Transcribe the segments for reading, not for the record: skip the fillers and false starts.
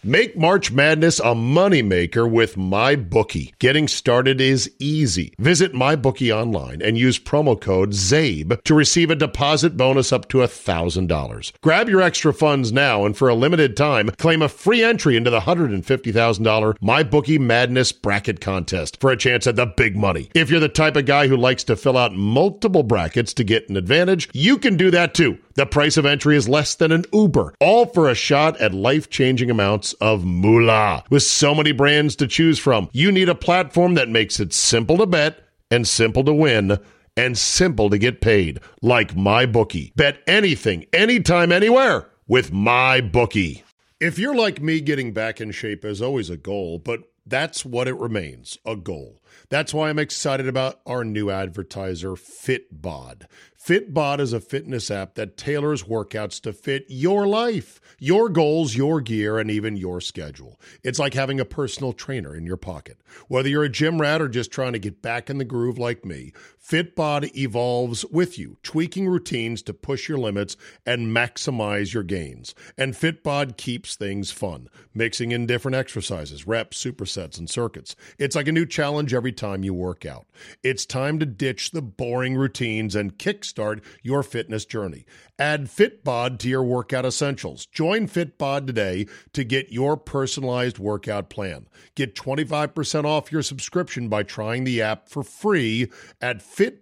Make March Madness a moneymaker with MyBookie. Getting started is easy. Visit MyBookie online and use promo code ZABE to receive a deposit bonus up to $1,000. Grab your extra funds now and for a limited time, claim a free entry into the $150,000 MyBookie Madness Bracket Contest for a chance at the big money. If you're the type of guy who likes to fill out multiple brackets to get an advantage, you can do that too. The price of entry is less than an Uber, all for a shot at life-changing amounts of moolah. With so many brands to choose from, you need a platform that makes it simple to bet and simple to win and simple to get paid, like MyBookie. Bet anything, anytime, anywhere with MyBookie. If you're like me, getting back in shape is always a goal, but that's what it remains, a goal. That's why I'm excited about our new advertiser, Fitbod. Fitbod is a fitness app that tailors workouts to fit your life, your goals, your gear, and even your schedule. It's like having a personal trainer in your pocket. Whether you're a gym rat or just trying to get back in the groove like me, Fitbod evolves with you, tweaking routines to push your limits and maximize your gains. And Fitbod keeps things fun, mixing in different exercises, reps, supersets, and circuits. It's like a new challenge every time you work out. It's time to ditch the boring routines and kickstart your fitness journey. Add Fitbod to your workout essentials. Join Fitbod today to get your personalized workout plan. Get 25% off your subscription by trying the app for free at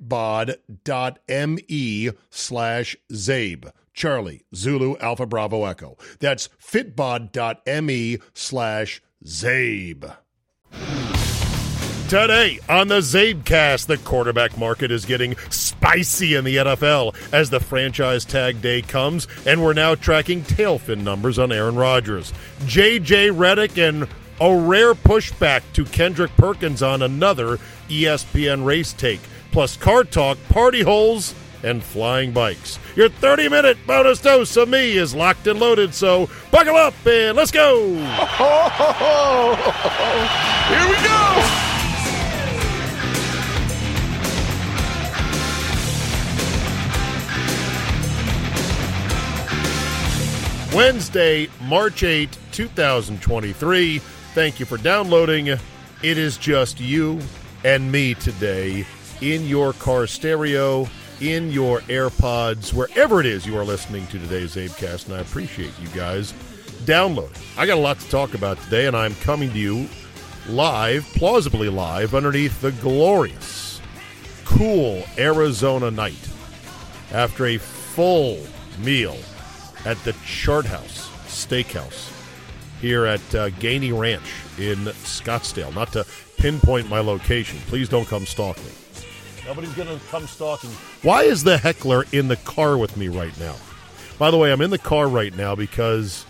fitbod.me/Zabe. Charlie, Zulu, Alpha, Bravo, Echo. That's fitbod.me/Zabe. Today on the Zabecast, the quarterback market is getting spicy in the NFL as the franchise tag day comes, and we're now tracking tail fin numbers on Aaron Rodgers. J.J. Redick and a rare pushback to Kendrick Perkins on another ESPN race take, plus car talk, party holes, and flying bikes. Your 30-minute bonus dose of me is locked and loaded, so buckle up and let's go! Here we go! Wednesday, March 8, 2023. Thank you for downloading. It is just you and me today in your car stereo, in your AirPods, wherever it is you are listening to today's Zabecast, and I appreciate you guys downloading. I got a lot to talk about today, and I'm coming to you live, plausibly live, underneath the glorious, cool Arizona night after a full meal at the Chart House Steakhouse here at Gainey Ranch in Scottsdale. Not to pinpoint my location. Please don't come stalk me. Nobody's going to come stalking. Why is the heckler in the car with me right now? By the way, I'm in the car right now because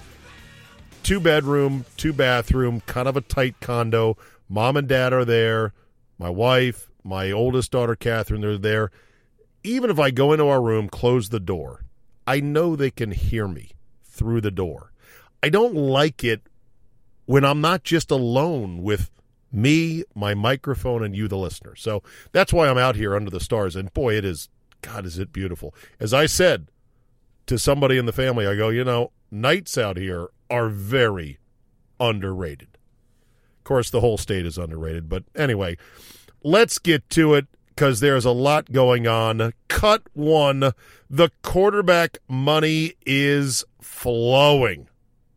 2-bedroom, 2-bathroom, kind of a tight condo. Mom and Dad are there. My wife, my oldest daughter, Catherine, they're there. Even if I go into our room, close the door, I know they can hear me through the door. I don't like it when I'm not just alone with me, my microphone, and you, the listener. So that's why I'm out here under the stars. And boy, it is, God, is it beautiful. As I said to somebody in the family, I go, nights out here are very underrated. Of course, the whole state is underrated. But anyway, let's get to it, because there's a lot going on. Cut one, the quarterback money is flowing.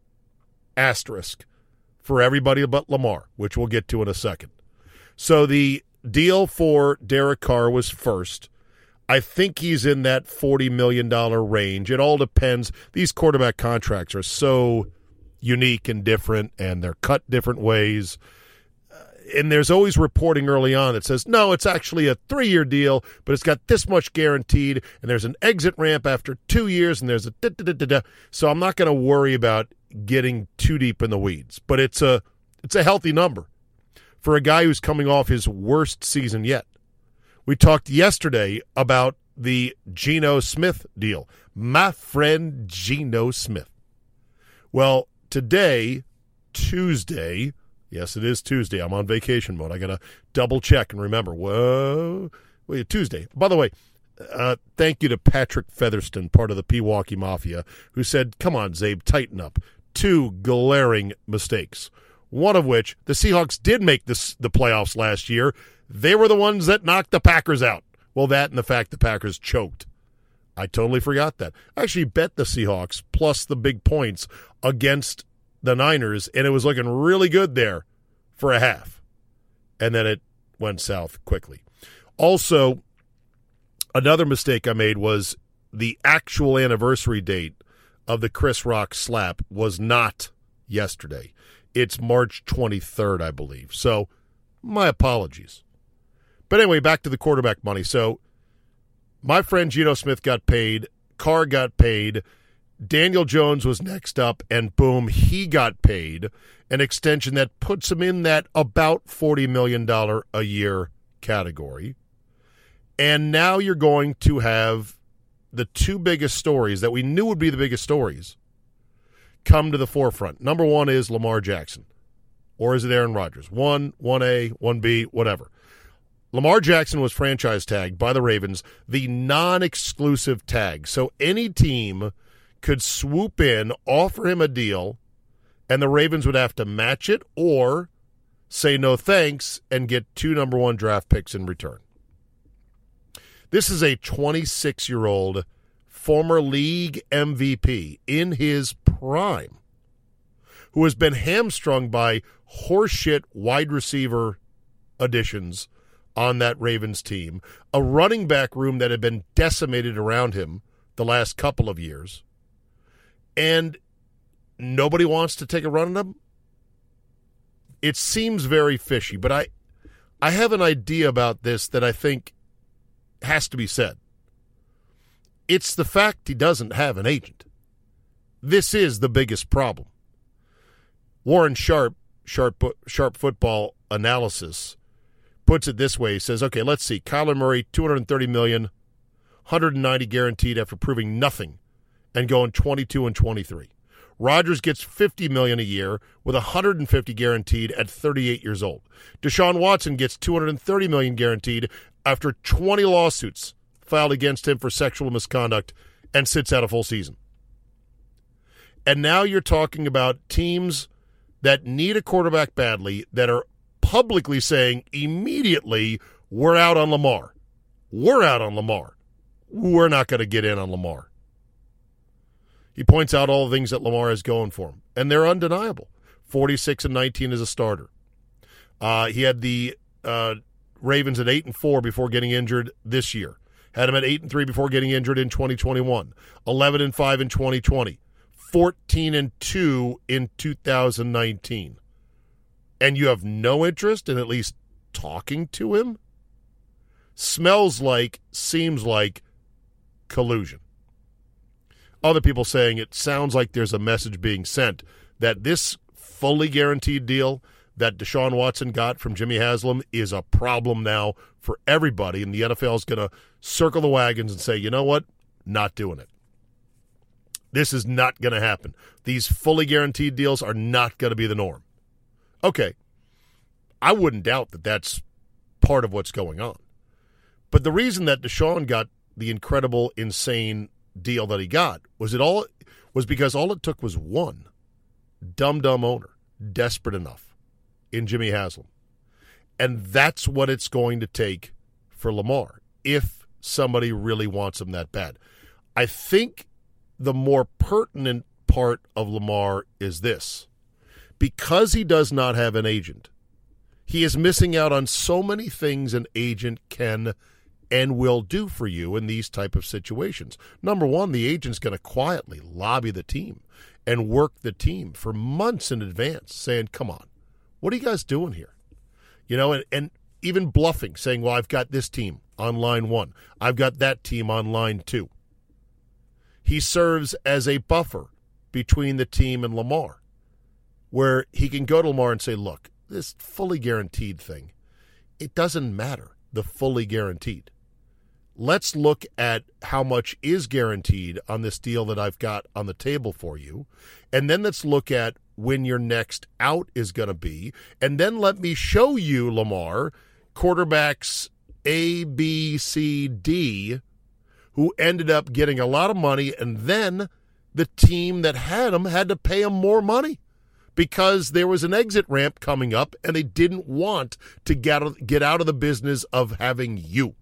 Asterisk for everybody but Lamar, which we'll get to in a second. So the deal for Derek Carr was first. I think he's in that $40 million range. It all depends. These quarterback contracts are so unique and different, and they're cut different ways. And there's always reporting early on that says, no, it's actually a 3-year deal, but it's got this much guaranteed, and there's an exit ramp after 2 years, and there's a da-da-da-da-da. So I'm not going to worry about getting too deep in the weeds. But it's a healthy number for a guy who's coming off his worst season yet. We talked yesterday about the Geno Smith deal. My friend Geno Smith. Well, today, Tuesday, yes, it is Tuesday. I'm on vacation mode. I got to double check and remember. Wait, Tuesday. By the way, thank you to Patrick Featherston, part of the Pewaukee Mafia, who said, come on, Zabe, tighten up. two glaring mistakes. One of which, the Seahawks did make the playoffs last year. They were the ones that knocked the Packers out. Well, that and the fact the Packers choked. I totally forgot that. I actually bet the Seahawks plus the big points against the Niners, and it was looking really good there for a half. And then it went south quickly. Also, another mistake I made was the actual anniversary date of the Chris Rock slap was not yesterday. It's March 23rd, I believe. So, my apologies. But anyway, back to the quarterback money. So, my friend Geno Smith got paid. Carr got paid. Daniel Jones was next up, and boom, he got paid. An extension that puts him in that about $40 million a year category. And now you're going to have the two biggest stories that we knew would be the biggest stories come to the forefront. Number one is Lamar Jackson. Or is it Aaron Rodgers? 1A, 1B, whatever. Lamar Jackson was franchise tagged by the Ravens, the non-exclusive tag. So any team could swoop in, offer him a deal, and the Ravens would have to match it or say no thanks and get 2 number 1 draft picks in return. This is a 26-year-old former league MVP in his prime who has been hamstrung by horseshit wide receiver additions on that Ravens team, a running back room that had been decimated around him the last couple of years, and nobody wants to take a run at him? It seems very fishy, but I have an idea about this that I think has to be said. It's the fact he doesn't have an agent. This is the biggest problem. Warren Sharp football analysis, puts it this way. He says, okay, let's see. Kyler Murray, $230 million, $190 guaranteed after proving nothing and going 22-23. Rodgers gets $50 million a year with $150 guaranteed at 38 years old. Deshaun Watson gets $230 million guaranteed after 20 lawsuits filed against him for sexual misconduct and sits out a full season. And now you're talking about teams that need a quarterback badly that are publicly saying immediately, we're out on Lamar. We're out on Lamar. We're not going to get in on Lamar. He points out all the things that Lamar has going for him, and they're undeniable. 46-19 as a starter. He had the Ravens at 8-4 before getting injured this year. Had him at 8-3 before getting injured in 2021. 11-5 in 2020. 14-2 in 2019. And you have no interest in at least talking to him? Smells like, seems like collusion. Other people saying it sounds like there's a message being sent that this fully guaranteed deal that Deshaun Watson got from Jimmy Haslam is a problem now for everybody, and the NFL is going to circle the wagons and say, you know what? Not doing it. This is not going to happen. These fully guaranteed deals are not going to be the norm. Okay, I wouldn't doubt that that's part of what's going on. But the reason that Deshaun got the incredible, insane deal that he got was because all it took was one dumb owner, desperate enough, in Jimmy Haslam. And that's what it's going to take for Lamar if somebody really wants him that bad. I think the more pertinent part of Lamar is this. Because he does not have an agent, he is missing out on so many things an agent can and will do for you in these type of situations. Number one, the agent's going to quietly lobby the team and work the team for months in advance, saying, come on, what are you guys doing here? You know, and even bluffing, saying, well, I've got this team on line 1. I've got that team on line 2. He serves as a buffer between the team and Lamar, where he can go to Lamar and say, look, this fully guaranteed thing, it doesn't matter, the fully guaranteed. Let's look at how much is guaranteed on this deal that I've got on the table for you, and then let's look at when your next out is going to be, and then let me show you, Lamar, quarterbacks A, B, C, D, who ended up getting a lot of money and then the team that had him had to pay him more money because there was an exit ramp coming up and they didn't want to get out of the business of having you.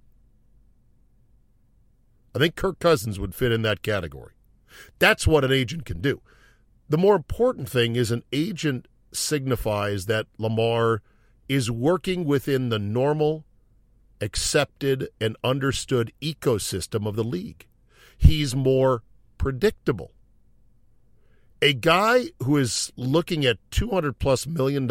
I think Kirk Cousins would fit in that category. That's what an agent can do. The more important thing is an agent signifies that Lamar is working within the normal, accepted, and understood ecosystem of the league. He's more predictable. A guy who is looking at $200+ million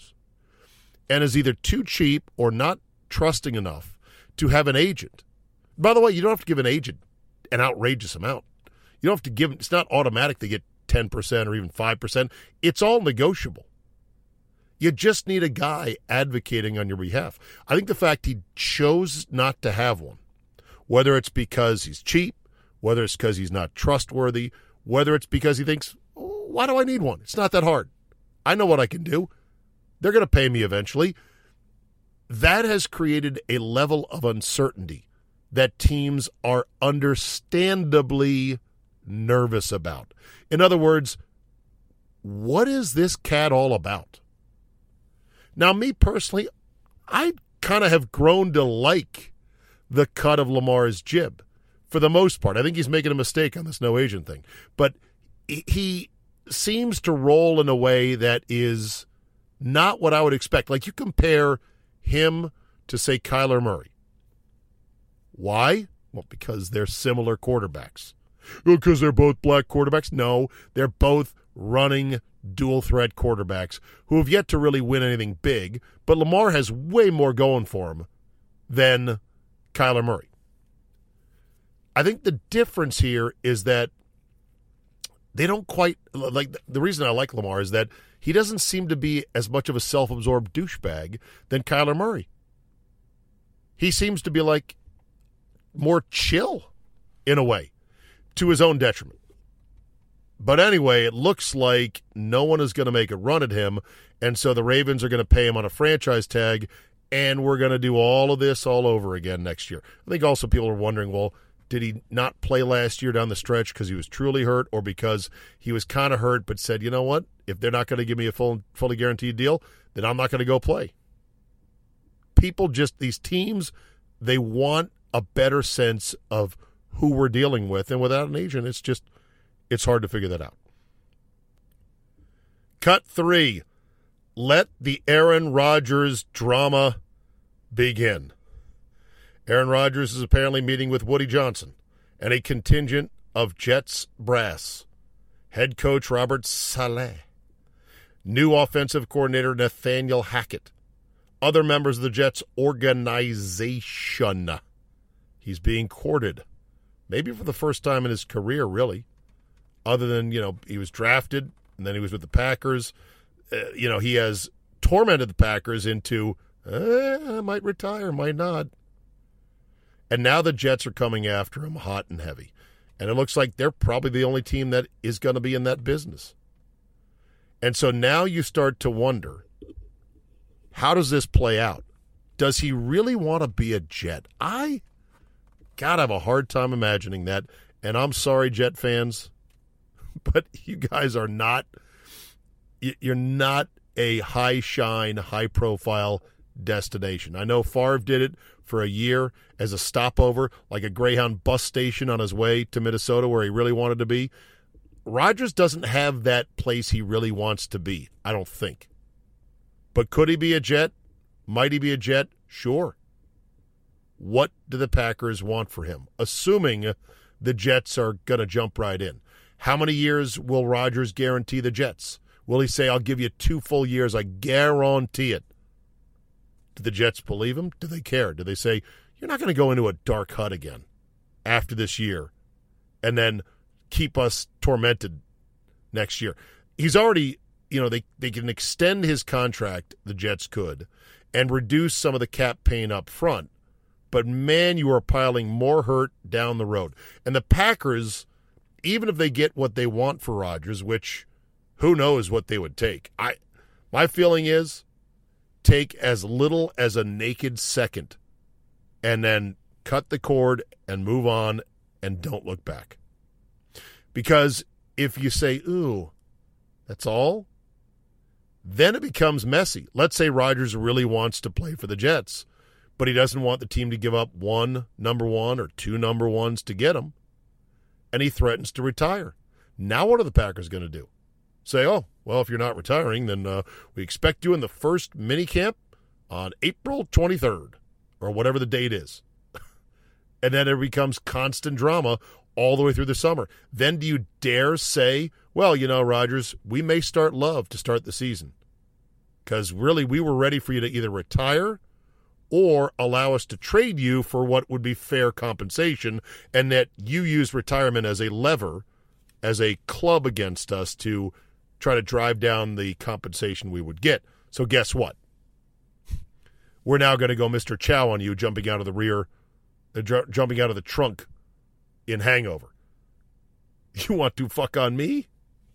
and is either too cheap or not trusting enough to have an agent. By the way, you don't have to give an agent an outrageous amount. You don't have to give – it's not automatic to get 10% or even 5%. It's all negotiable. You just need a guy advocating on your behalf. I think the fact he chose not to have one, whether it's because he's cheap, whether it's because he's not trustworthy, whether it's because he thinks, oh, why do I need one? It's not that hard. I know what I can do. They're going to pay me eventually. That has created a level of uncertainty that teams are understandably nervous about. In other words, what is this cat all about? Now, me personally, I kind of have grown to like the cut of Lamar's jib for the most part. I think he's making a mistake on this no agent thing. But he seems to roll in a way that is not what I would expect. Like, you compare him to, say, Kyler Murray. Why? Well, because they're similar quarterbacks. Because they're both black quarterbacks? No, they're both running dual-threat quarterbacks who have yet to really win anything big, but Lamar has way more going for him than Kyler Murray. I think the difference here is that they don't quite – like the reason I like Lamar is that he doesn't seem to be as much of a self-absorbed douchebag than Kyler Murray. He seems to be like more chill in a way, to his own detriment. But anyway, it looks like no one is going to make a run at him, and so the Ravens are going to pay him on a franchise tag, and we're going to do all of this all over again next year. I think also people are wondering, well, did he not play last year down the stretch because he was truly hurt or because he was kind of hurt but said, you know what, if they're not going to give me a fully guaranteed deal, then I'm not going to go play. People just, these teams, they want a better sense of who we're dealing with, and without an agent, it's hard to figure that out. Cut 3. Let the Aaron Rodgers drama begin. Aaron Rodgers is apparently meeting with Woody Johnson and a contingent of Jets brass. Head coach Robert Saleh. New offensive coordinator Nathaniel Hackett. Other members of the Jets organization. He's being courted. Maybe for the first time in his career, really. Other than, he was drafted, and then he was with the Packers. He has tormented the Packers into, I might retire, might not. And now the Jets are coming after him hot and heavy. And it looks like they're probably the only team that is going to be in that business. And so now you start to wonder, how does this play out? Does he really want to be a Jet? I have a hard time imagining that. And I'm sorry, Jet fans, but you guys are not, you're not a high-shine, high-profile destination. I know Favre did it for a year as a stopover, like a Greyhound bus station on his way to Minnesota where he really wanted to be. Rodgers doesn't have that place he really wants to be, I don't think. But could he be a Jet? Might he be a Jet? Sure. What do the Packers want for him? Assuming the Jets are going to jump right in. How many years will Rodgers guarantee the Jets? Will he say, I'll give you 2 full years, I guarantee it? Do the Jets believe him? Do they care? Do they say, you're not going to go into a dark hut again after this year and then keep us tormented next year? He's already, they can extend his contract, the Jets could, and reduce some of the cap pain up front. But, man, you are piling more hurt down the road. And the Packers, even if they get what they want for Rodgers, which who knows what they would take. My feeling is take as little as a naked second and then cut the cord and move on and don't look back. Because if you say, ooh, that's all, then it becomes messy. Let's say Rodgers really wants to play for the Jets, but he doesn't want the team to give up one number one or two number ones to get him, and he threatens to retire. Now what are the Packers going to do? Say, oh, well, if you're not retiring, then we expect you in the first minicamp on April 23rd or whatever the date is. And then it becomes constant drama all the way through the summer. Then do you dare say, well, Rodgers, we may start Love to start the season because really we were ready for you to either retire or allow us to trade you for what would be fair compensation, and that you use retirement as a lever, as a club against us to try to drive down the compensation we would get. So guess what? We're now going to go Mr. Chow on you, jumping out of the trunk in Hangover. You want to fuck on me?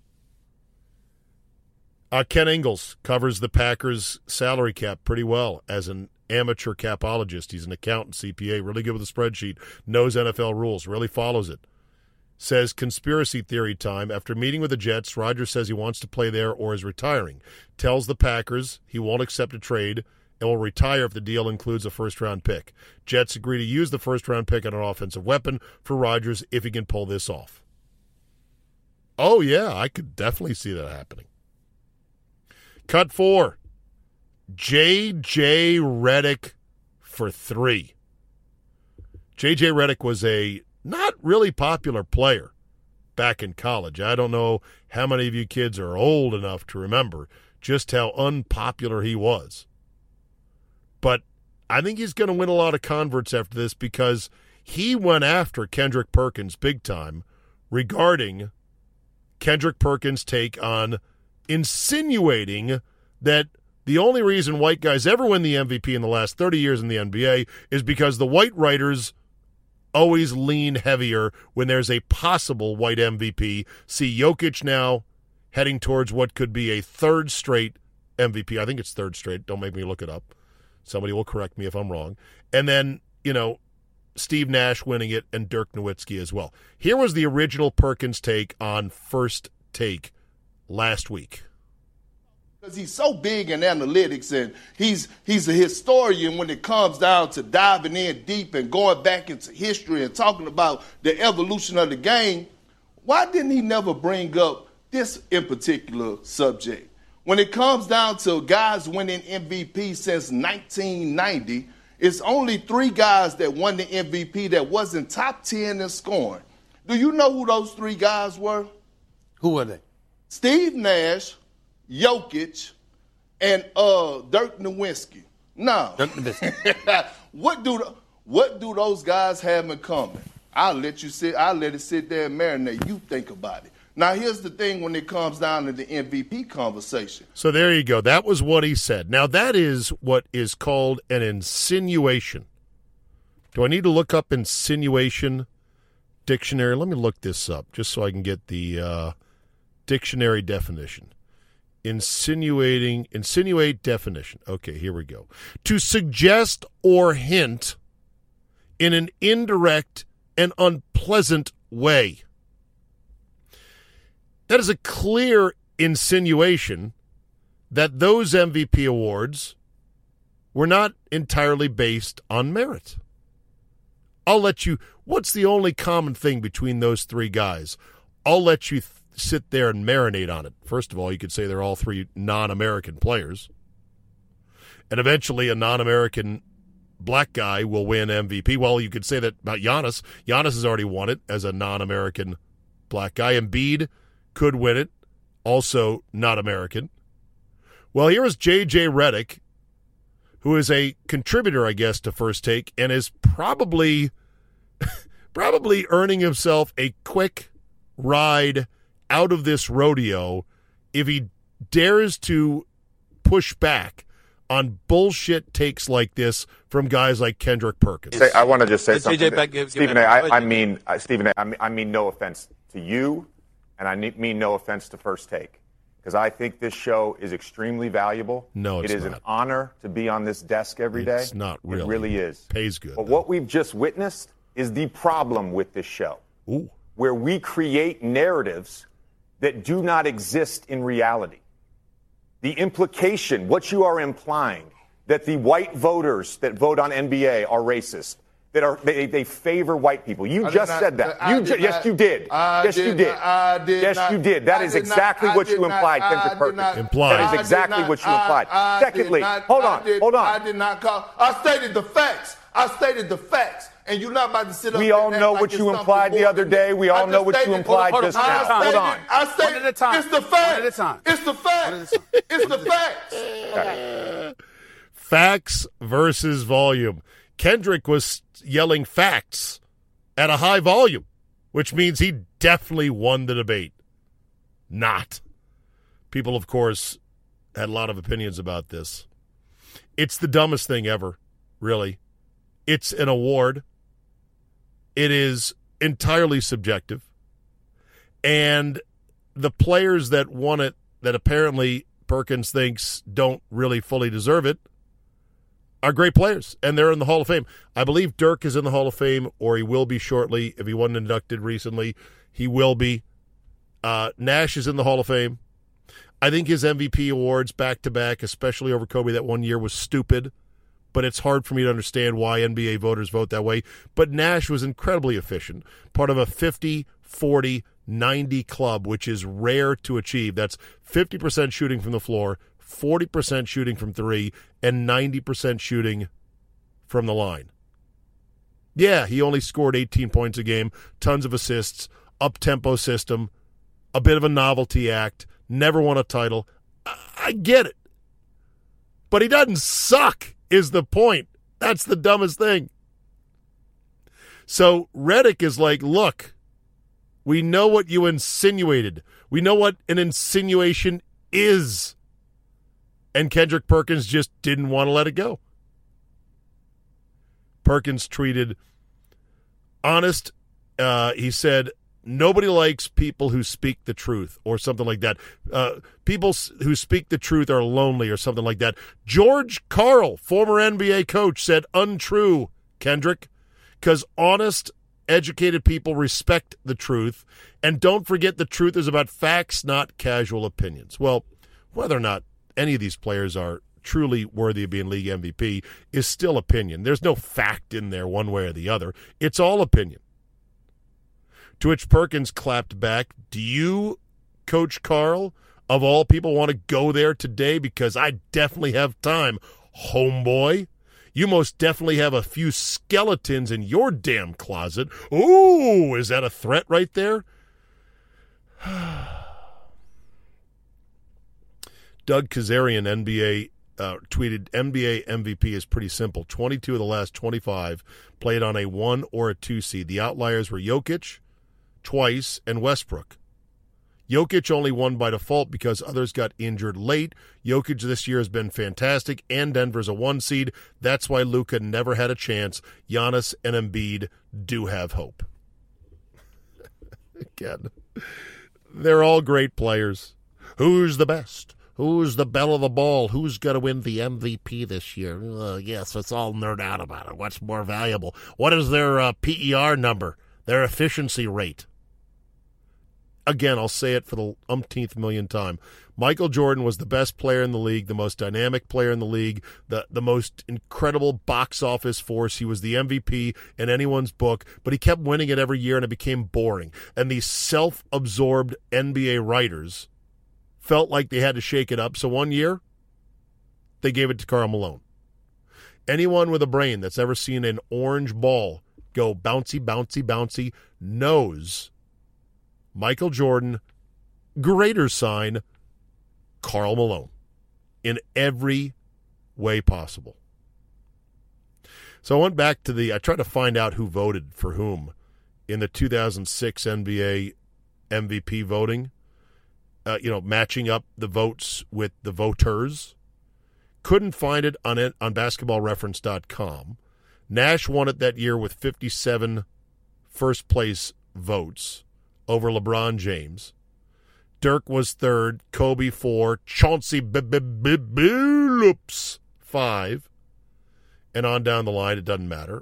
Ken Ingalls covers the Packers' salary cap pretty well as an amateur capologist. He's an accountant, CPA, really good with a spreadsheet, knows NFL rules, really follows it. Says conspiracy theory time. After meeting with the Jets, Rodgers says he wants to play there or is retiring. Tells the Packers he won't accept a trade and will retire if the deal includes a first-round pick. Jets agree to use the first-round pick on an offensive weapon for Rodgers if he can pull this off. Oh, yeah, I could definitely see that happening. Cut 4. J.J. Redick for 3. J.J. Redick was a not really popular player back in college. I don't know how many of you kids are old enough to remember just how unpopular he was. But I think he's going to win a lot of converts after this because he went after Kendrick Perkins big time regarding Kendrick Perkins' take on insinuating that the only reason white guys ever win the MVP in the last 30 years in the NBA is because the white writers always lean heavier when there's a possible white MVP. See Jokic now heading towards what could be a third straight MVP. I think it's third straight. Don't make me look it up. Somebody will correct me if I'm wrong. And then, Steve Nash winning it and Dirk Nowitzki as well. Here was the original Perkins take on First Take last week. Because he's so big in analytics and he's a historian when it comes down to diving in deep and going back into history and talking about the evolution of the game. Why didn't he never bring up this in particular subject? When it comes down to guys winning MVP since 1990, it's only 3 guys that won the MVP that wasn't top 10 in scoring. Do you know who those 3 guys were? Who were they? Steve Nash, Jokic, and Dirk Nowitzki. No. Dirk Nowitzki. What do those guys have in common? I'll let it sit there and marinate. You think about it. Now, here's the thing when it comes down to the MVP conversation. So there you go. That was what he said. Now, that is what is called an insinuation. Do I need to look up insinuation dictionary? Let me look this up just so I can get the dictionary definition. Insinuate definition. Okay, here we go. To suggest or hint in an indirect and unpleasant way. That is a clear insinuation that those MVP awards were not entirely based on merit. I'll let you, what's the only common thing between those 3 guys? I'll let you sit there and marinate on it. First of all, you could say they're all 3 non-American players. And eventually a non-American black guy will win MVP. Well, you could say that about Giannis. Giannis has already won it as a non-American black guy. Embiid could win it, also not American. Well, here is J.J. Redick, who is a contributor, I guess, to First Take, and is probably earning himself a quick ride out of this rodeo if he dares to push back on bullshit takes like this from guys like Kendrick Perkins. I want to just say something. Stephen A., I mean no offense to you, and I mean no offense to First Take, because I think this show is extremely valuable. No, it's not. It is an honor to be on this desk every day. It's not really. It really is. Pays good. But what we've just witnessed is the problem with this show. Ooh. Where we create narratives that do not exist in reality. The implication, what you are implying, that the white voters that vote on NBA are racist, that they favor white people. You just said that. Yes, you did. Yes, you did. Yes, you did. That is exactly what you implied, Kendrick Perkins. That is exactly what you implied. Secondly, hold on. I did not call. I stated the facts. And you're not about to sit up. We all know what you implied the other day. We all know what you implied just now. Hold on. I stated one at a time. It's the facts. One at a time. It's the facts. It's the facts. Facts versus volume. Kendrick was yelling facts at a high volume, which means he definitely won the debate. Not. People, of course, had a lot of opinions about this. It's the dumbest thing ever, really. It's an award. It is entirely subjective. And the players that won it, that apparently Perkins thinks don't really fully deserve it, are great players, and they're in the Hall of Fame. I believe Dirk is in the Hall of Fame, or he will be shortly. If he wasn't inducted recently, he will be. Nash is in the Hall of Fame. I think his MVP awards back-to-back, especially over Kobe that one year, was stupid, but it's hard for me to understand why NBA voters vote that way. But Nash was incredibly efficient, part of a 50-40-90 club, which is rare to achieve. That's 50% shooting from the floor, 40% shooting from three, and 90% shooting from the line. Yeah, he only scored 18 points a game, tons of assists, up-tempo system, a bit of a novelty act, never won a title. I get it. But he doesn't suck, is the point. That's the dumbest thing. So Redick is like, look, we know what you insinuated. We know what an insinuation is. And Kendrick Perkins just didn't want to let it go. Perkins tweeted, honest, he said, nobody likes people who speak the truth, or something like that. People who speak the truth are lonely, or something like that. George Karl, former NBA coach, said untrue, Kendrick, because honest, educated people respect the truth, and don't forget the truth is about facts, not casual opinions. Well, whether or not any of these players are truly worthy of being league MVP is still opinion. There's no fact in there one way or the other. It's all opinion. To which Perkins clapped back, do you, Coach Karl, of all people, want to go there today? Because I definitely have time, homeboy. You most definitely have a few skeletons in your damn closet. Ooh, is that a threat right there? Doug Kazarian, NBA, tweeted, NBA MVP is pretty simple. 22 of the last 25 played on a 1 or a 2 seed. The outliers were Jokic twice and Westbrook. Jokic only won by default because others got injured late. Jokic this year has been fantastic, and Denver's a 1 seed. That's why Luka never had a chance. Giannis and Embiid do have hope. Again, they're all great players. Who's the best? Who's the belle of the ball? Who's going to win the MVP this year? Yes, let's all nerd out about it. What's more valuable? What is their PER number, their efficiency rate? Again, I'll say it for the umpteenth million time. Michael Jordan was the best player in the league, the most dynamic player in the league, the most incredible box office force. He was the MVP in anyone's book, but he kept winning it every year, and it became boring. And these self-absorbed NBA writers felt like they had to shake it up. So one year, they gave it to Karl Malone. Anyone with a brain that's ever seen an orange ball go bouncy, bouncy, bouncy knows Michael Jordan, greater sign, Karl Malone, in every way possible. So I went back to I tried to find out who voted for whom in the 2006 NBA MVP voting. Matching up the votes with the voters. Couldn't find it on basketballreference.com. Nash won it that year with 57 first-place votes over LeBron James. Dirk was third, Kobe 4, Chauncey Billups 5, and on down the line. It doesn't matter.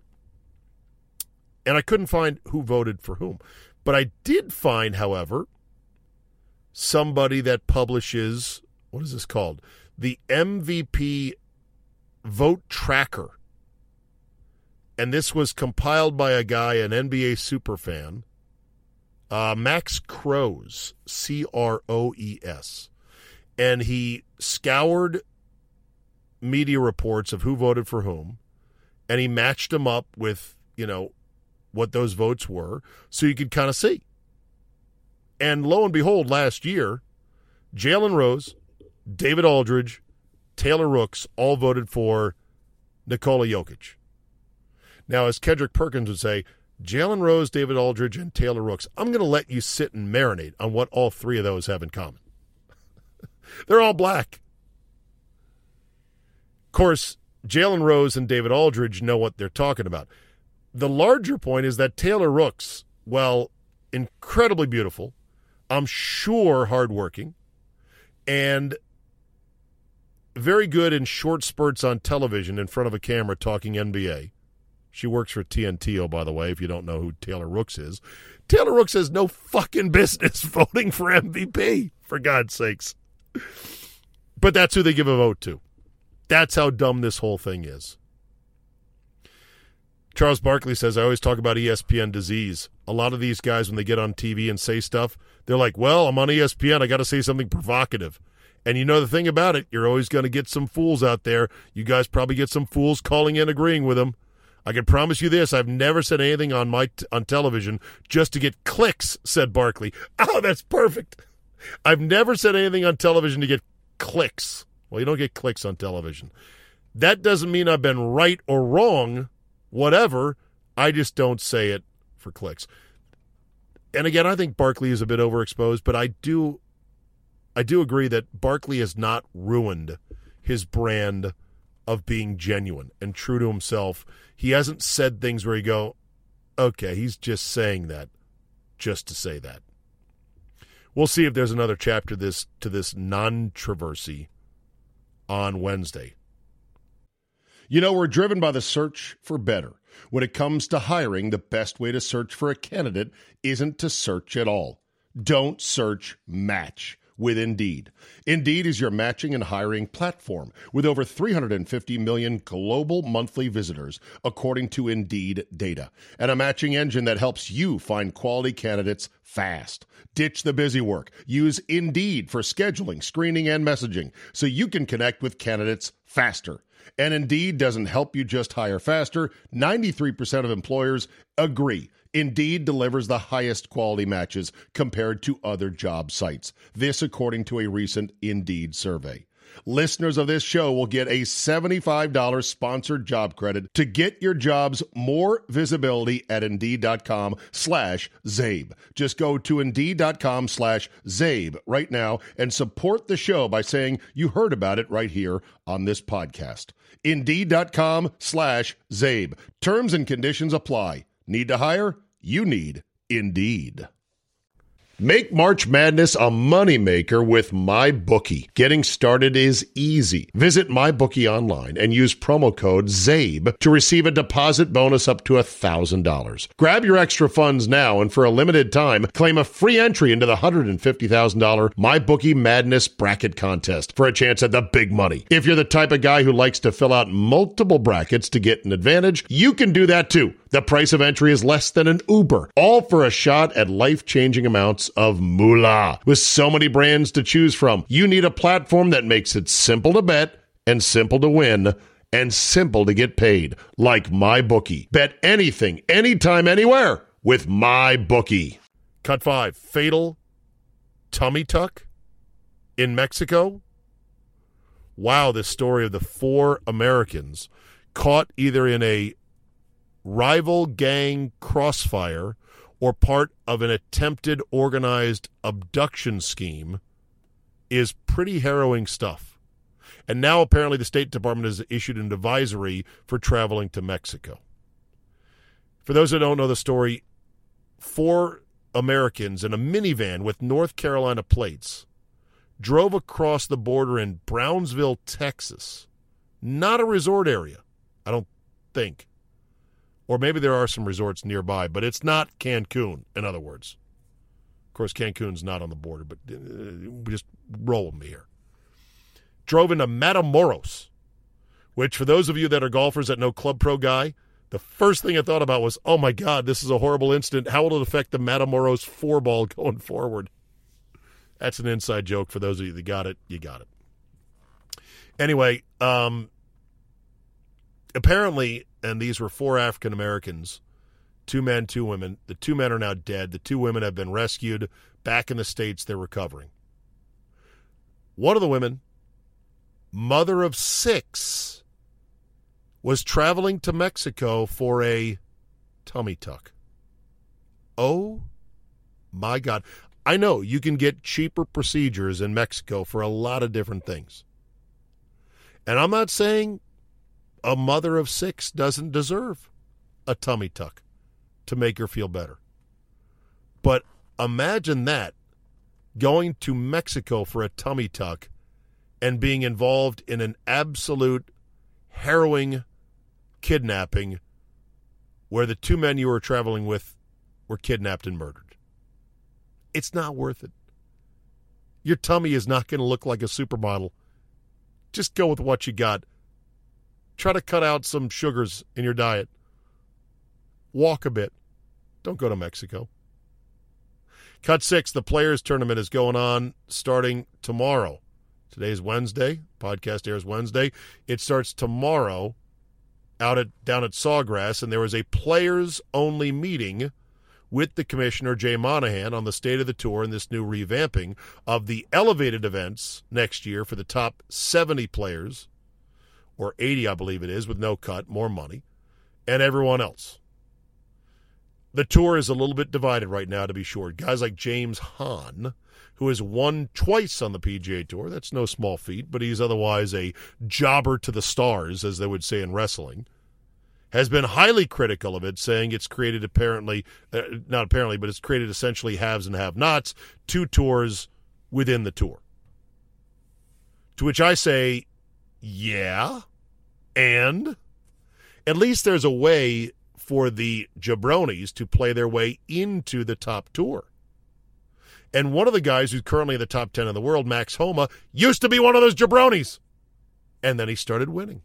And I couldn't find who voted for whom. But I did find, however, somebody that publishes, what is this called? The MVP Vote Tracker. And this was compiled by a guy, an NBA superfan, Max Croes, Croes. And he scoured media reports of who voted for whom, and he matched them up with, what those votes were, so you could kind of see. And lo and behold, last year, Jalen Rose, David Aldridge, Taylor Rooks all voted for Nikola Jokic. Now, as Kendrick Perkins would say, Jalen Rose, David Aldridge, and Taylor Rooks, I'm going to let you sit and marinate on what all three of those have in common. They're all black. Of course, Jalen Rose and David Aldridge know what they're talking about. The larger point is that Taylor Rooks, well, incredibly beautiful, I'm sure hardworking, and very good in short spurts on television in front of a camera talking NBA. She works for TNT, by the way, if you don't know who Taylor Rooks is. Taylor Rooks has no fucking business voting for MVP, for God's sakes. But that's who they give a vote to. That's how dumb this whole thing is. Charles Barkley says, I always talk about ESPN disease. A lot of these guys, when they get on TV and say stuff, they're like, well, I'm on ESPN. I got to say something provocative. And you know the thing about it, you're always going to get some fools out there. You guys probably get some fools calling in agreeing with them. I can promise you this, I've never said anything on television just to get clicks, said Barkley. Oh, that's perfect. I've never said anything on television to get clicks. Well, you don't get clicks on television. That doesn't mean I've been right or wrong, whatever. I just don't say it for clicks. And again, I think Barkley is a bit overexposed, but I do agree that Barkley has not ruined his brand of being genuine and true to himself. He hasn't said things where you go, okay, he's just saying that just to say that. We'll see if there's another chapter to this non-traversy on Wednesday. We're driven by the search for better. When it comes to hiring, the best way to search for a candidate isn't to search at all. Don't search, match with Indeed. Indeed is your matching and hiring platform with over 350 million global monthly visitors, according to Indeed data, and a matching engine that helps you find quality candidates fast. Ditch the busy work. Use Indeed for scheduling, screening, and messaging so you can connect with candidates faster. And Indeed doesn't help you just hire faster. 93% of employers agree. Indeed delivers the highest quality matches compared to other job sites. This according to a recent Indeed survey. Listeners of this show will get a $75 sponsored job credit to get your jobs more visibility at Indeed.com/Zabe. Just go to Indeed.com/Zabe right now and support the show by saying you heard about it right here on this podcast. Indeed.com/Zabe. Terms and conditions apply. Need to hire? You need Indeed. Make March Madness a moneymaker with MyBookie. Getting started is easy. Visit MyBookie online and use promo code ZABE to receive a deposit bonus up to $1,000. Grab your extra funds now and for a limited time, claim a free entry into the $150,000 MyBookie Madness bracket contest for a chance at the big money. If you're the type of guy who likes to fill out multiple brackets to get an advantage, you can do that too. The price of entry is less than an Uber, all for a shot at life-changing amounts of moolah. With so many brands to choose from, you need a platform that makes it simple to bet and simple to win and simple to get paid, like MyBookie. Bet anything, anytime, anywhere with MyBookie. Cut 5, fatal tummy tuck in Mexico. Wow, this story of the 4 Americans caught either in a rival gang crossfire or part of an attempted organized abduction scheme is pretty harrowing stuff. And now apparently the State Department has issued an advisory for traveling to Mexico. For those who don't know the story, 4 Americans in a minivan with North Carolina plates drove across the border in Brownsville, Texas. Not a resort area, I don't think. Or maybe there are some resorts nearby, but it's not Cancun, in other words. course, Cancun's not on the border, but just roll with me here. Drove into Matamoros, which for those of you that are golfers that know Club Pro Guy, the first thing I thought about was, oh my God, this is a horrible incident. How will it affect the Matamoros 4-ball going forward? That's an inside joke for those of you that got it. You got it. Anyway, apparently, and these were 4 African Americans, 2 men, 2 women. The 2 men are now dead. The 2 women have been rescued back in the States. They're recovering. One of the women, mother of 6, was traveling to Mexico for a tummy tuck. Oh, my God. I know you can get cheaper procedures in Mexico for a lot of different things. And I'm not saying a mother of 6 doesn't deserve a tummy tuck to make her feel better. But imagine that, going to Mexico for a tummy tuck and being involved in an absolute harrowing kidnapping where the 2 men you were traveling with were kidnapped and murdered. It's not worth it. Your tummy is not going to look like a supermodel. Just go with what you got. Try to cut out some sugars in your diet. Walk a bit. Don't go to Mexico. Cut 6, the Players Tournament is going on starting tomorrow. Today's Wednesday. Podcast airs Wednesday. It starts tomorrow down at Sawgrass, and there was a players-only meeting with the commissioner, Jay Monahan, on the state of the tour and this new revamping of the elevated events next year for the top 70 players, or 80, I believe it is, with no cut, more money, and everyone else. The tour is a little bit divided right now, to be sure. Guys like James Hahn, who has won twice on the PGA Tour. That's no small feat, but he's otherwise a jobber to the stars, as they would say in wrestling, has been highly critical of it, saying it's created it's created essentially haves and have-nots, 2 tours within the tour. To which I say, yeah, and at least there's a way for the jabronis to play their way into the top tour. And one of the guys who's currently in the top 10 in the world, Max Homa, used to be one of those jabronis. And then he started winning.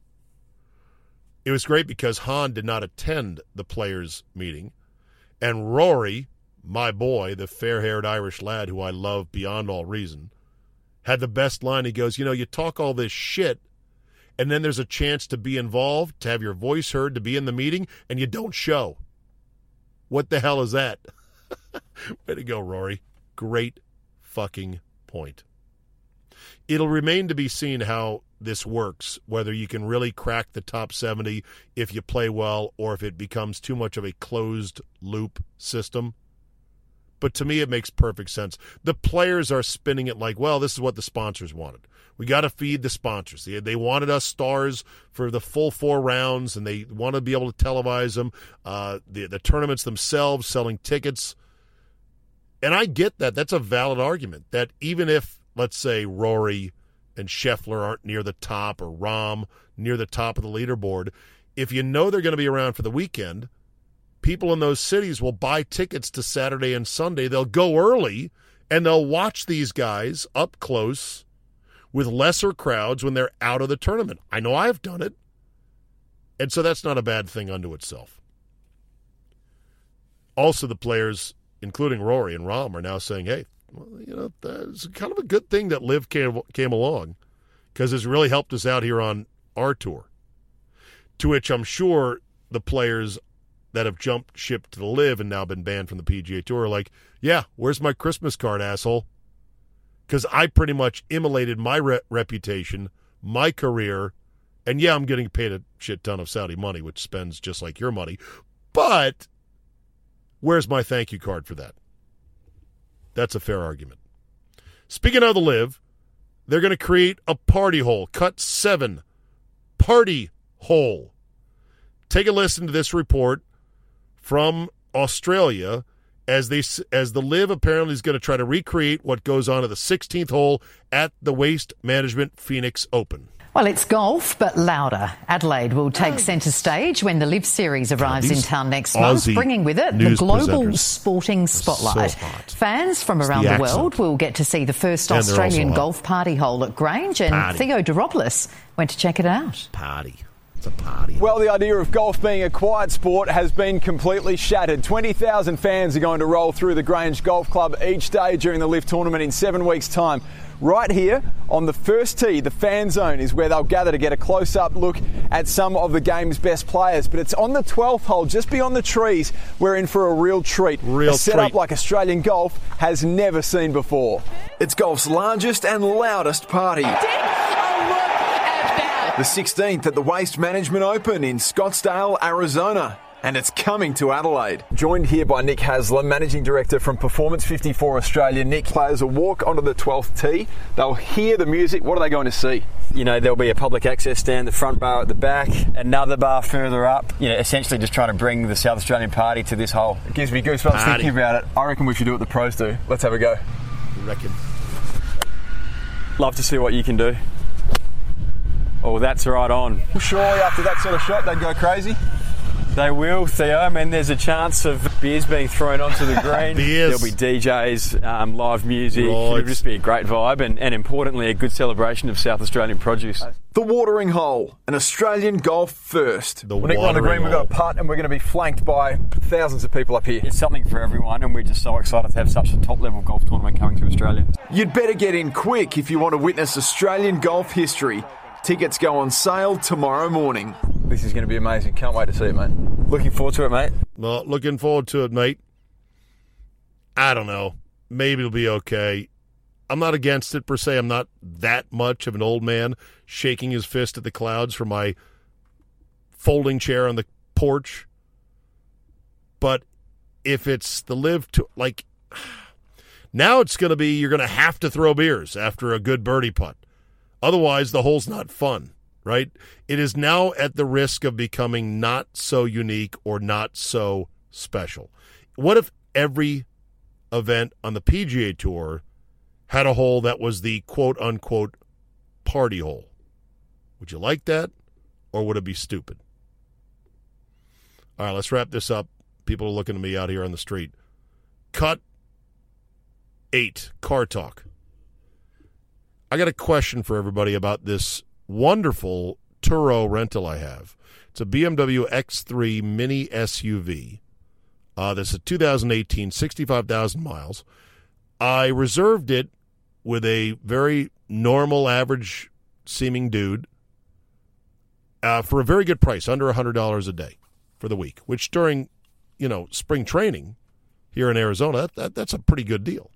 It was great because Hahn did not attend the players' meeting. And Rory, my boy, the fair-haired Irish lad who I love beyond all reason, had the best line. He goes, you talk all this shit, and then there's a chance to be involved, to have your voice heard, to be in the meeting, and you don't show. What the hell is that? Way to go, Rory. Great fucking point. It'll remain to be seen how this works, whether you can really crack the top 70 if you play well or if it becomes too much of a closed-loop system. But to me, it makes perfect sense. The players are spinning it like, well, this is what the sponsors wanted. We got to feed the sponsors. They wanted us stars for the full 4 rounds, and they want to be able to televise them. The tournaments themselves, selling tickets. And I get that. That's a valid argument, that even if, let's say, Rory and Scheffler aren't near the top, or Rahm near the top of the leaderboard, if you know they're going to be around for the weekend, people in those cities will buy tickets to Saturday and Sunday. They'll go early, and they'll watch these guys up close with lesser crowds when they're out of the tournament. I know I've done it. And so that's not a bad thing unto itself. Also, the players, including Rory and Rahm, are now saying, hey, well, that's kind of a good thing that Liv came along, because it's really helped us out here on our tour. To which I'm sure the players that have jumped ship to the Liv and now been banned from the PGA Tour are like, yeah, where's my Christmas card, asshole? Because I pretty much immolated my reputation, my career, and yeah, I'm getting paid a shit ton of Saudi money, which spends just like your money, but where's my thank you card for that? That's a fair argument. Speaking of the Liv, they're going to create a party hole. Cut 7. Party hole. Take a listen to this report from Australia as the Liv apparently is going to try to recreate what goes on at the 16th hole at the Waste Management Phoenix Open. Well, it's golf, but louder. Adelaide will take centre stage when the Live Series arrives in town next month, bringing with it the global sporting spotlight. Fans from around the world will get to see the first Australian golf party hole at Grange, and Theo Doropoulos went to check it out. It's a party. Well, the idea of golf being a quiet sport has been completely shattered. 20,000 fans are going to roll through the Grange Golf Club each day during the Live tournament in 7 weeks' time. Right here on the first tee, the fan zone is where they'll gather to get a close-up look at some of the game's best players. But it's on the 12th hole, just beyond the trees, we're in for a real treat. A setup like Australian golf has never seen before. It's golf's largest and loudest party. The 16th at the Waste Management Open in Scottsdale, Arizona. And it's coming to Adelaide. Joined here by Nick Hasler, Managing Director from Performance 54 Australia. Nick, players will walk onto the 12th tee. They'll hear the music. What are they going to see? You know, there'll be a public access stand, the front bar at the back, another bar further up. You know, essentially just trying to bring the South Australian party to this hole. It gives me goosebumps thinking about it. I reckon we should do what the pros do. Let's have a go. Love to see what you can do. Oh, that's right on. Surely after that sort of shot, they'd go crazy. They will, Theo. I mean, there's a chance of beers being thrown onto the green. There'll be DJs, live music. It'll just be a great vibe and importantly, a good celebration of South Australian produce. The watering hole, an Australian golf first. Nick, on the green, we've got a putt and we're going to be flanked by thousands of people up here. It's something for everyone and we're just so excited to have such a top-level golf tournament coming to Australia. You'd better get in quick if you want to witness Australian golf history. Tickets go on sale tomorrow morning. This is going to be amazing. Can't wait to see it, mate. Looking forward to it, mate. Well, looking forward to it, mate. I don't know. Maybe it'll be okay. I'm not against it per se. I'm not that much of an old man shaking his fist at the clouds from my folding chair on the porch. But if it's the Live to like, now it's going to be you're going to have to throw beers after a good birdie putt. Otherwise, the hole's not fun, right? It is now at the risk of becoming not so unique or not so special. What if every event on the PGA Tour had a hole that was the quote-unquote party hole? Would you like that, or would it be stupid? All right, let's wrap this up. People are looking at me out here on the street. Cut 8, car talk. I got a question for everybody about this wonderful Turo rental I have. It's a BMW X3 mini SUV. This is a 2018, 65,000 miles. I reserved it with a very normal, average-seeming dude for a very good price, under $100 a day for the week, which during, spring training here in Arizona, that's a pretty good deal.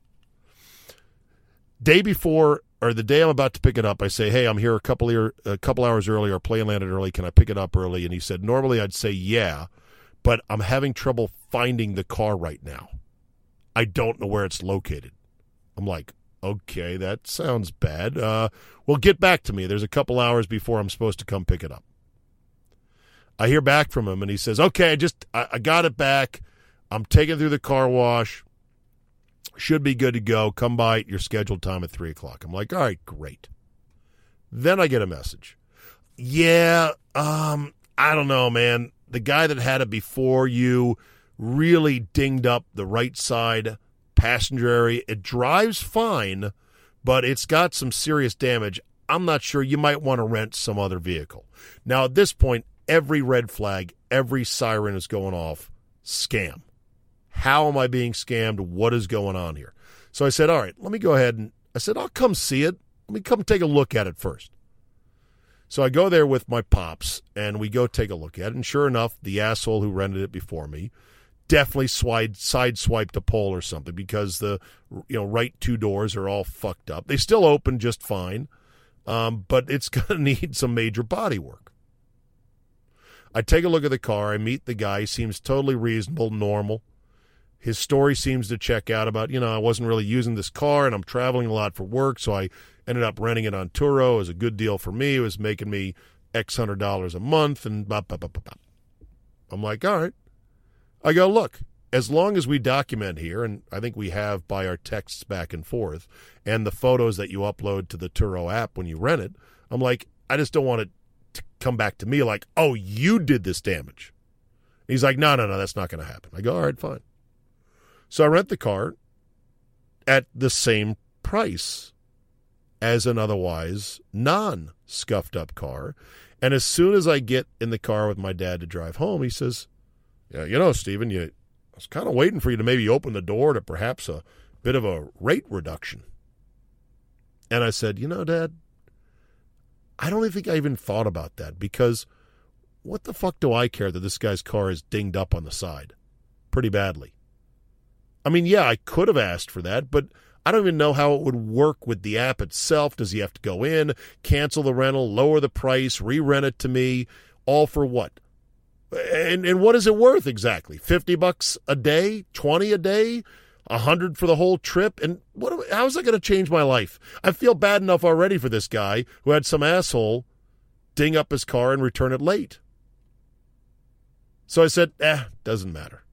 Day before, or the day I'm about to pick it up, I say, hey, I'm here a couple hours early. Our plane landed early. Can I pick it up early? And he said, normally I'd say yeah, but I'm having trouble finding the car right now. I don't know where it's located. I'm like, okay, that sounds bad. Well, get back to me. There's a couple hours before I'm supposed to come pick it up. I hear back from him, and he says, okay, I got it back. I'm taking it through the car wash. Should be good to go. Come by at your scheduled time at 3 o'clock. I'm like, all right, great. Then I get a message. Yeah, I don't know, man. The guy that had it before you really dinged up the right side passenger area. It drives fine, but it's got some serious damage. I'm not sure. You might want to rent some other vehicle. Now, at this point, every red flag, every siren is going off. Scam. How am I being scammed? What is going on here? So I said, all right, let me go ahead and I said, I'll come see it. Let me come take a look at it first. So I go there with my pops, and we go take a look at it. And sure enough, the asshole who rented it before me definitely sideswiped a pole or something because the right two doors are all fucked up. They still open just fine, but it's going to need some major body work. I take a look at the car. I meet the guy. He seems totally reasonable, normal. His story seems to check out about, I wasn't really using this car and I'm traveling a lot for work, so I ended up renting it on Turo. It was a good deal for me. It was making me X $100 a month and blah, blah, blah, blah, blah. I'm like, all right. I go, look, as long as we document here, and I think we have by our texts back and forth, and the photos that you upload to the Turo app when you rent it, I'm like, I just don't want it to come back to me like, oh, you did this damage. He's like, no, that's not going to happen. I go, all right, fine. So I rent the car at the same price as an otherwise non-scuffed up car. And as soon as I get in the car with my dad to drive home, he says, yeah, Stephen, I was kind of waiting for you to maybe open the door to perhaps a bit of a rate reduction. And I said, Dad, I don't even think I even thought about that, because what the fuck do I care that this guy's car is dinged up on the side pretty badly? I mean, yeah, I could have asked for that, but I don't even know how it would work with the app itself. Does he have to go in, cancel the rental, lower the price, re-rent it to me, all for what? And what is it worth exactly? $50 a day? $20 a day? $100 for the whole trip? And how is that going to change my life? I feel bad enough already for this guy who had some asshole ding up his car and return it late. So I said, doesn't matter.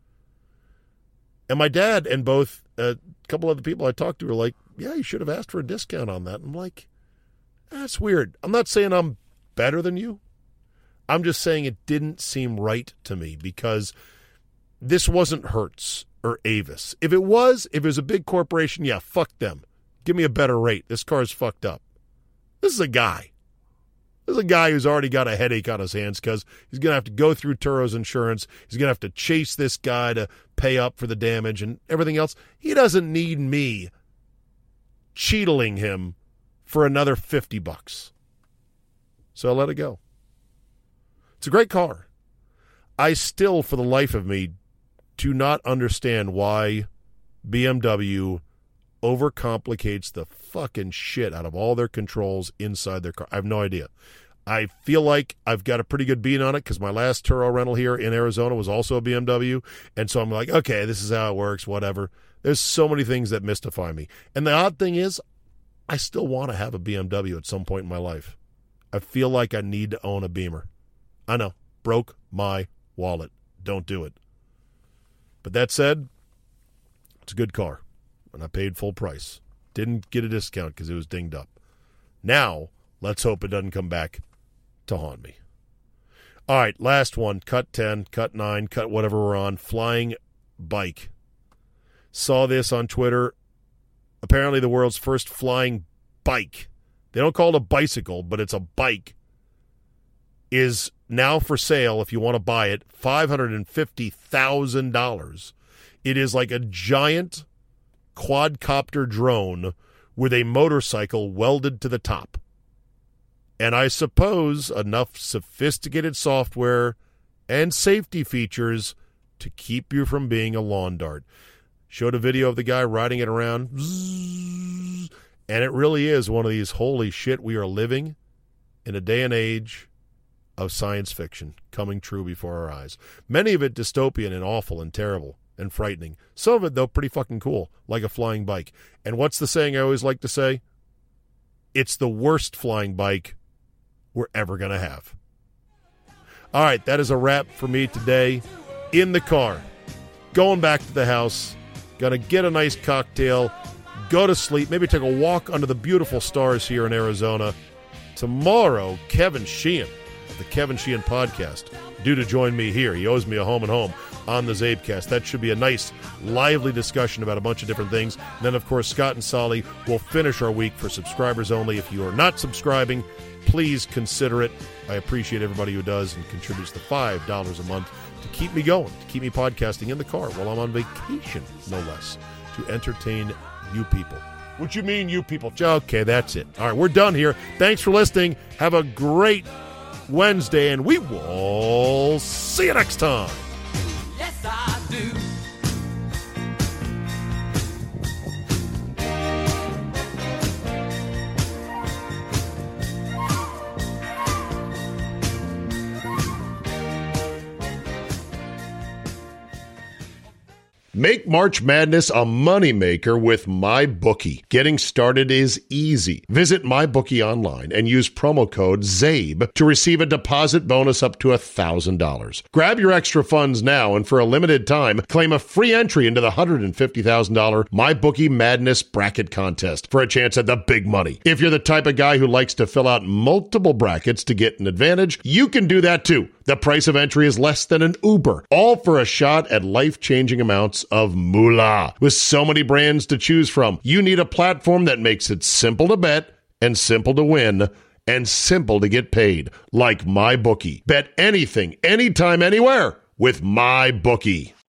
And my dad and both a couple other people I talked to were like, yeah, you should have asked for a discount on that. I'm like, that's weird. I'm not saying I'm better than you. I'm just saying it didn't seem right to me, because this wasn't Hertz or Avis. If it was a big corporation, yeah, fuck them. Give me a better rate. This car's fucked up. This is a guy. This is a guy who's already got a headache on his hands because he's going to have to go through Turo's insurance. He's going to have to chase this guy to pay up for the damage and everything else. He doesn't need me cheatling him for another $50. So I let it go. It's a great car. I still, for the life of me, do not understand why BMW overcomplicates the fucking shit out of all their controls inside their car. I have no idea. I feel like I've got a pretty good beat on it because my last Turo rental here in Arizona was also a BMW. And so I'm like, okay, this is how it works, whatever. There's so many things that mystify me. And the odd thing is, I still want to have a BMW at some point in my life. I feel like I need to own a Beamer. I know. Broke my wallet. Don't do it. But that said, it's a good car. And I paid full price. Didn't get a discount because it was dinged up. Now, let's hope it doesn't come back to haunt me. All right, last one. Cut 10, cut 9, cut whatever we're on. Flying bike. Saw this on Twitter. Apparently the world's first flying bike. They don't call it a bicycle, but it's a bike. Is now for sale if you want to buy it. $550,000. It is like a giant quadcopter drone with a motorcycle welded to the top. And I suppose enough sophisticated software and safety features to keep you from being a lawn dart. Showed a video of the guy riding it around. And it really is one of these, holy shit, we are living in a day and age of science fiction coming true before our eyes. Many of it dystopian and awful and terrible and frightening. Some of it, though, pretty fucking cool, like a flying bike. And what's the saying I always like to say? It's the worst flying bike we're ever going to have. All right, that is a wrap for me today. In the car, going back to the house, going to get a nice cocktail, go to sleep, maybe take a walk under the beautiful stars here in Arizona. Tomorrow, Kevin Sheehan of the Kevin Sheehan Podcast due to join me here. He owes me a home and home on the Zabecast. That should be a nice, lively discussion about a bunch of different things. And then, of course, Scott and Solly will finish our week for subscribers only. If you are not subscribing, please consider it. I appreciate everybody who does and contributes the $5 a month to keep me going, to keep me podcasting in the car while I'm on vacation, no less, to entertain you people. What you mean, you people? Okay, that's it. All right, we're done here. Thanks for listening. Have a great Wednesday, and we will see you next time. Yes, I do. Make March Madness a moneymaker with MyBookie. Getting started is easy. Visit MyBookie online and use promo code ZABE to receive a deposit bonus up to $1,000. Grab your extra funds now and for a limited time, claim a free entry into the $150,000 MyBookie Madness Bracket Contest for a chance at the big money. If you're the type of guy who likes to fill out multiple brackets to get an advantage, you can do that too. The price of entry is less than an Uber, all for a shot at life-changing amounts of moolah. With so many brands to choose from, you need a platform that makes it simple to bet and simple to win and simple to get paid, like MyBookie. Bet anything, anytime, anywhere with MyBookie.